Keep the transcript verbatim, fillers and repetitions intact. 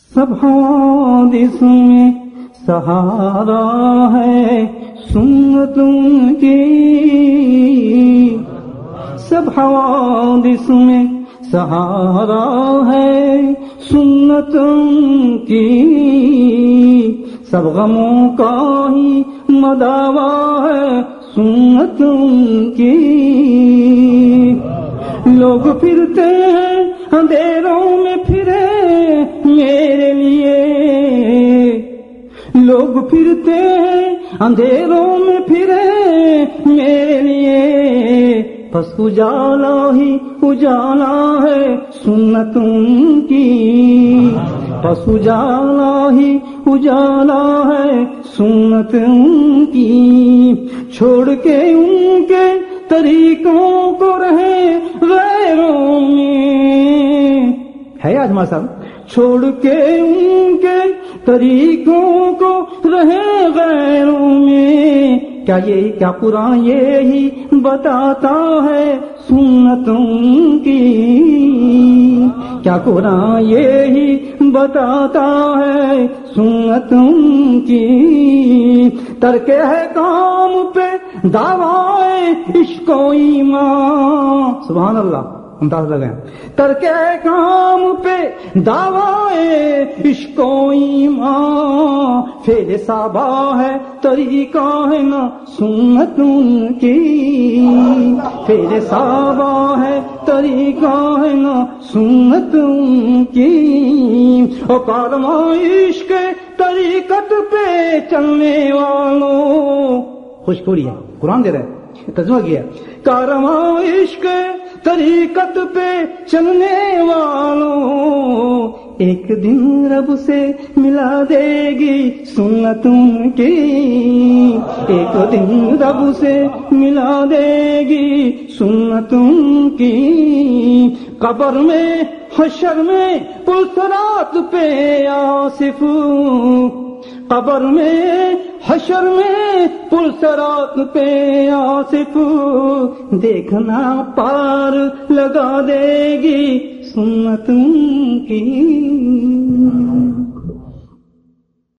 سب حوادث میں سہارا ہے سنتوں کی، سب حوادث میں سہارا ہے سنتوں کی، سب غموں کا ہی مداوا ہے سنتوں کی۔ لوگ پھرتے ہیں اندھیروں میں پھرے میرے لیے، لوگ پھرتے ہیں اندھیروں میں پھرے میرے لیے، بس اجالا ہی اجالا ہے سنتوں کی، بس اجالا ہی اجالا ہے سنتوں کی۔ چھوڑ کے ان کے طریقوں کو رہے غیروں میں، ہے آج ہمارے ساتھ، چھوڑ کے ان کے طریقوں کو رہے غیروں میں، کیا یہ کیا قرآن یہی بتاتا ہے سنتوں کی، کیا قرآن یہی بتاتا ہے سنتوں کی۔ ترک ہے کام پہ دعوائے عشق و ایمان، سبحان اللہ انداز لگائیں، ترک کام پہ دعوائے عشق و ایمان، فعل صحابہ ہے طریقہ ہے نا سنتوں کی، فعل صحابہ ہے طریقہ ہے نا سنتوں کی۔ اور کارواں عشق طریقت پہ چلنے والوں، خوشخبری ہے قرآن دے رہا ہے، ترجمہ کیا، کارواں عشق طریقت پہ چلنے والوں، ایک دن رب سے ملا دے گی سنتوں کی، ایک دن رب سے ملا دے گی سنتوں کی۔ قبر میں حشر میں پل صراط پہ آصف، قبر میں حشر میں پل صراط پہ آصف، دیکھنا پار لگا دے گی سنتوں کی۔